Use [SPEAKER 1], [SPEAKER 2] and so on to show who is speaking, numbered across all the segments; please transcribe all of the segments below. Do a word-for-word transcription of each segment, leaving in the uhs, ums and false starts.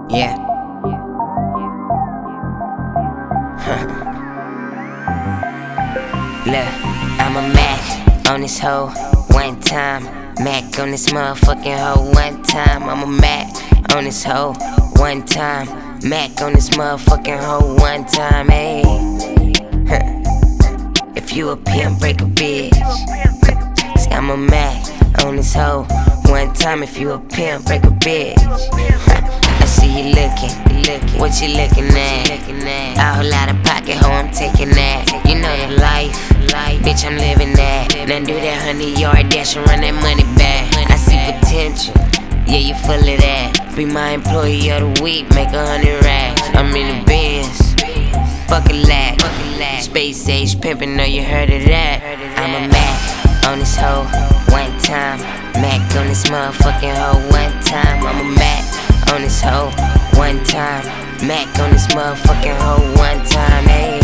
[SPEAKER 1] Yeah. Look, I'm a Mac on this hoe one time. Mac on this motherfucking hoe one time. I'm a Mac on this hoe one time. Mac on this motherfucking hoe one time. Hey, if you a pimp, break a bitch. See, I'm a Mac on this hoe one time. If you a pimp, break a bitch. I see you looking, looking. What you looking at? A whole lot of pocket, hoe, I'm taking that. You know the life, life, bitch, I'm living that. Now do that hundred yard dash and run that money back. I see potential, yeah, you full of that. Be my employee of the week, make a hundred racks. I'm in the Benz, fuck a lack. Space age pimpin', know you heard of that. I'm a Mac on this hoe one time. Mac on this motherfucking hoe one time. I'm a Mac on this hoe one time. Mac on this motherfucking hoe one time. Hey,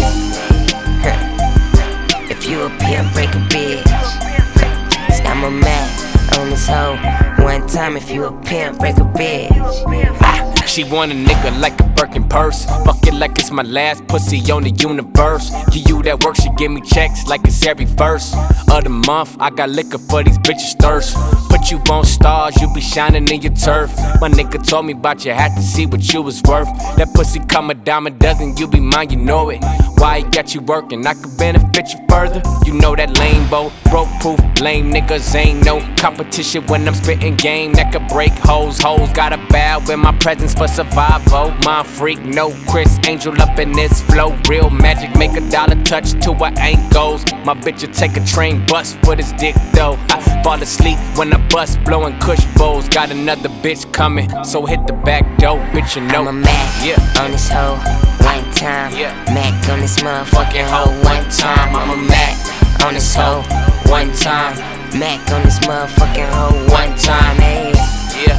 [SPEAKER 1] if you a pimp, break a bitch. See, I'm a Mac on this hoe one time. If you a pimp, break a bitch.
[SPEAKER 2] She want a nigga like a Birkin purse. Fuck it like it's my last pussy on the universe. Give you that work, she give me checks like it's every first of the month. I got liquor for these bitches' thirst. Put you on stars, you be shining in your turf. My nigga told me about you, had to see what you was worth. That pussy come a dime a dozen, you be mine, you know it. Why he got you working? I could benefit you further. You know that lame boat, broke proof, lame niggas ain't no competition when I'm spitting game that could break hoes. Hoes gotta bow in my presence for survival. Mind freak, no Chris Angel up in this flow. Real magic, make a dollar touch to her ankles. My bitch will take a train bus for this dick though. I fall asleep when I bust, blowing kush bowls. Got another bitch coming, so hit the back door, bitch, you know.
[SPEAKER 1] I'm a Mac
[SPEAKER 2] yeah.
[SPEAKER 1] on this hoe one time.
[SPEAKER 2] Yeah.
[SPEAKER 1] Mac on this motherfucking hoe one time. I'm a Mac on this hoe one time. Mac on this motherfucking hoe one time. Hey,
[SPEAKER 2] Yeah.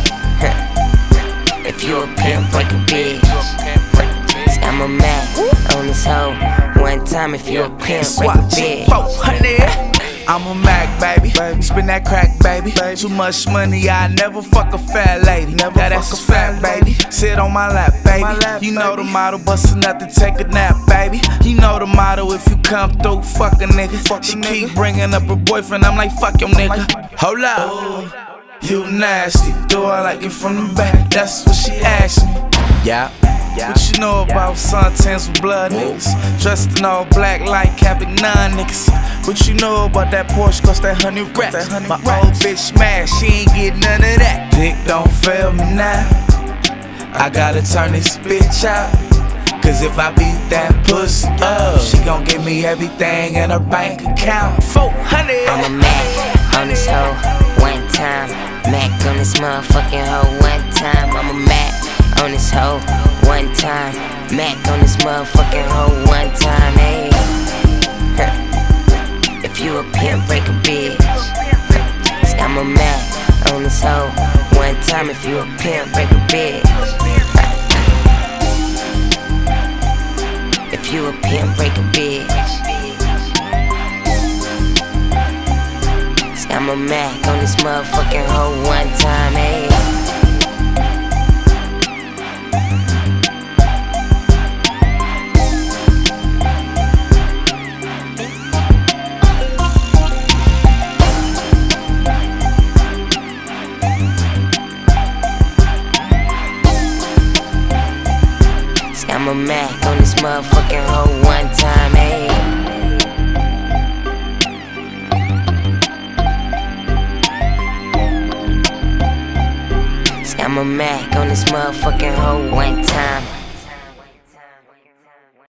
[SPEAKER 1] if you a pimp, break a bitch. See, I'm a Mac on this hoe one time. If you a pimp, break a bitch.
[SPEAKER 3] four hundred. I'm a Mac, baby. Spin that crack, baby. Too much money, I never fuck a fat lady. Never yeah, that's a fact, baby. Sit on my lap, baby. Lap, you know baby. The motto, bustin' up to take a nap, baby. You know the motto, if you come through, fuck a nigga. Fuck she nigga. Keep bringing up her boyfriend, I'm like, fuck your nigga. Hold up, you nasty. Do I like it from the back? That's what she asked me. Yeah. What you know about suntans with blood niggas? Dressed in all black like Captain Nine niggas. What you know about that Porsche cost that hundred racks? My old bitch smash, she ain't get none of that. Dick don't fail me now. I gotta turn this bitch out. Cause if I beat that pussy up, she gon' give me everything in her bank account. four hundred.
[SPEAKER 1] I'm a Mac on this hoe one time. Mac on this motherfucking hoe one time. I'm a Mac on this hoe one time. Mac on this motherfucking hoe one time. Hey, if you a pimp, break a bitch. See, I'm a Mac on this hoe one time. If you a pimp, break a bitch. If you a pimp, break a bitch. See, I'm a Mac on this motherfucking hoe one time. Hey. I'm a Mac on this motherfucking hoe one time, hey. See, I'm a Mac on this motherfucking hoe one time.